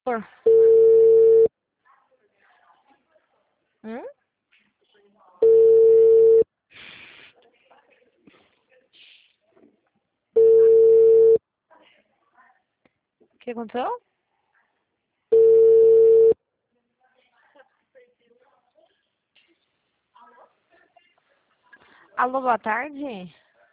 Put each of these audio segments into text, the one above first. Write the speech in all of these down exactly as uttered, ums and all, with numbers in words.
Por. Hum? O que aconteceu? Alô, boa tarde.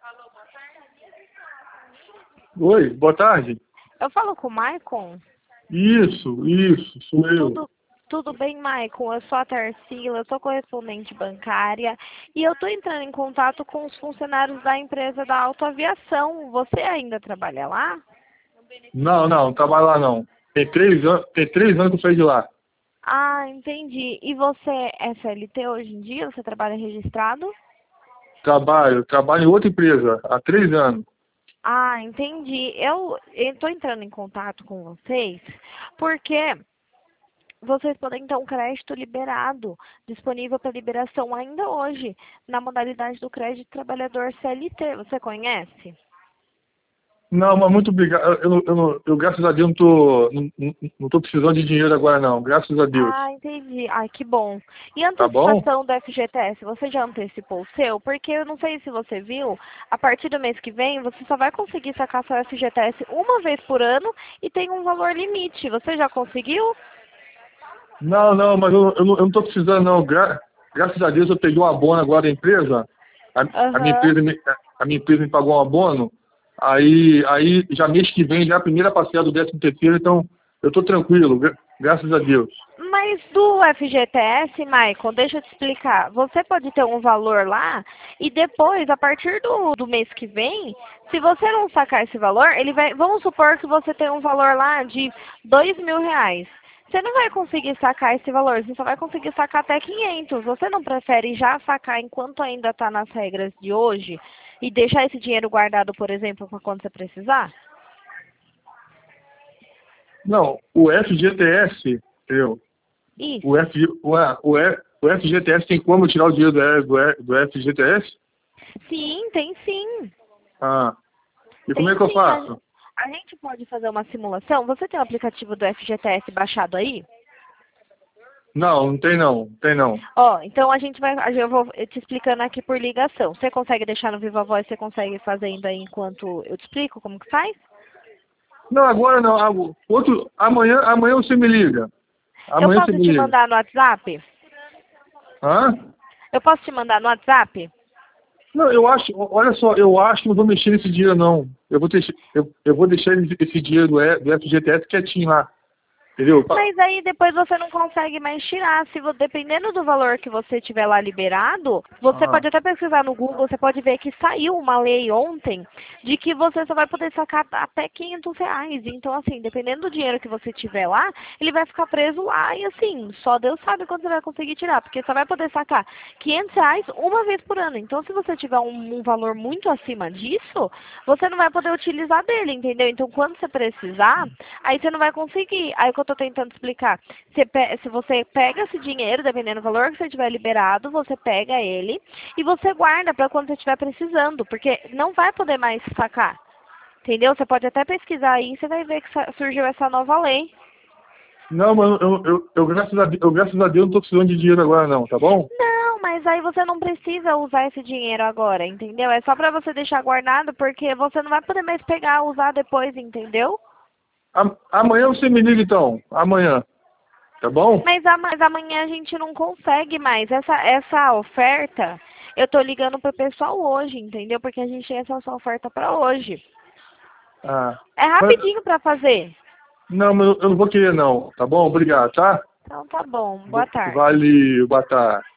Oi, boa tarde. Eu falo com o Maicon. Isso, isso, sou eu. Tudo, tudo bem, Maicon? Eu sou a Tarsila, eu sou correspondente bancária e eu estou entrando em contato com os funcionários da empresa da autoaviação. Você ainda trabalha lá? Não, não, não trabalho lá não. Tem três anos, tem três anos que eu saí de lá. Ah, entendi. E você é C L T hoje em dia? Você trabalha registrado? Trabalho, trabalho em outra empresa há três anos. Ah, entendi. Eu estou entrando em contato com vocês porque vocês podem ter um crédito liberado, disponível para liberação ainda hoje, na modalidade do crédito trabalhador C L T. Você conhece? Não, mas muito obrigado. Eu, eu, eu, não- eu, graças a Deus, não tô, não, não, não tô precisando de dinheiro agora não. Graças a Deus. Ah, entendi. Ai, que bom. E a Tá bom? antecipação do F G T S, você já antecipou o seu? Porque eu não sei se você viu, a partir do mês que vem, você só vai conseguir sacar seu F G T S uma vez por ano e tem um valor limite. Você já conseguiu? Não, não, mas eu, eu, não, eu não tô precisando não. Gra, graças a Deus eu peguei um abono agora da empresa. A, a minha Aham. empresa me, a minha empresa me pagou um abono. Aí, aí já mês que vem, já a primeira parcela do décimo terceiro, então eu tô tranquilo, gra- graças a Deus. Mas do F G T S, Maicon, deixa eu te explicar. Você pode ter um valor lá e depois, a partir do, do mês que vem, se você não sacar esse valor, ele vai. Vamos supor que você tem um valor lá de dois mil reais. Você não vai conseguir sacar esse valor, você só vai conseguir sacar até quinhentos. Você não prefere já sacar enquanto ainda está nas regras de hoje e deixar esse dinheiro guardado, por exemplo, para quando você precisar? Não, o F G T S, eu, o, Isso. F, o, A- o, E- o F G T S tem como eu tirar o dinheiro do, E- do, E- do F G T S? Sim, tem sim. Ah, e como é Tem que eu sim. A, faço? a gente pode fazer uma simulação. Você tem o aplicativo do F G T S baixado aí? Não, não tem não, não tem não. Ó, então a gente vai, a gente- eu vou te explicando aqui por ligação. Você consegue deixar no Viva Voz, você consegue fazendo aí enquanto eu te explico como que faz? Não, agora não, ah, o outro, amanhã, amanhã você me liga. Eu Amanhã você posso me te liga. mandar no WhatsApp? Hã? Eu posso te mandar no WhatsApp? Não, eu acho, olha só, eu acho que não vou mexer nesse dinheiro não. Eu vou, deixar, eu, eu vou deixar esse esse dinheiro do, E- do F G T S quietinho lá, entendeu? Mas aí depois você não consegue mais tirar. Se vo- dependendo do valor que você tiver lá liberado, você Ah, pode até pesquisar no Google, você pode ver que saiu uma lei ontem de que você só vai poder sacar até quinhentos reais. Então, assim, dependendo do dinheiro que você tiver lá, ele vai ficar preso lá e, assim, só Deus sabe quando você vai conseguir tirar, porque só vai poder sacar quinhentos reais uma vez por ano. Então, se você tiver um, um valor muito acima disso, você não vai poder utilizar dele, entendeu? Então, quando você precisar, aí você não vai conseguir. Aí o que eu tô tentando explicar, você pe- se você pega esse dinheiro, dependendo do valor que você tiver liberado, você pega ele e você guarda para quando você estiver precisando, porque não vai poder mais sacar. Entendeu? Você pode até pesquisar aí, você vai ver que sa- surgiu essa nova lei. não, mas eu, eu, eu, graças a, Deus- eu, graças a Deus, não tô precisando de dinheiro agora não, tá bom? Não, mas aí você não precisa usar esse dinheiro agora, entendeu? É só para você deixar guardado, porque você não vai poder mais pegar, usar depois, entendeu? A- Amanhã você me liga então, amanhã, tá bom? Mas, a- mas amanhã a gente não consegue mais. Essa, essa oferta, eu tô ligando pro pessoal hoje, entendeu? Porque a gente tem essa sua oferta para hoje. Ah, É mas, rapidinho para fazer. não, mas eu eu não vou querer não, tá bom? Obrigado, tá? Então tá bom. Boa tarde. Vale, boa tarde.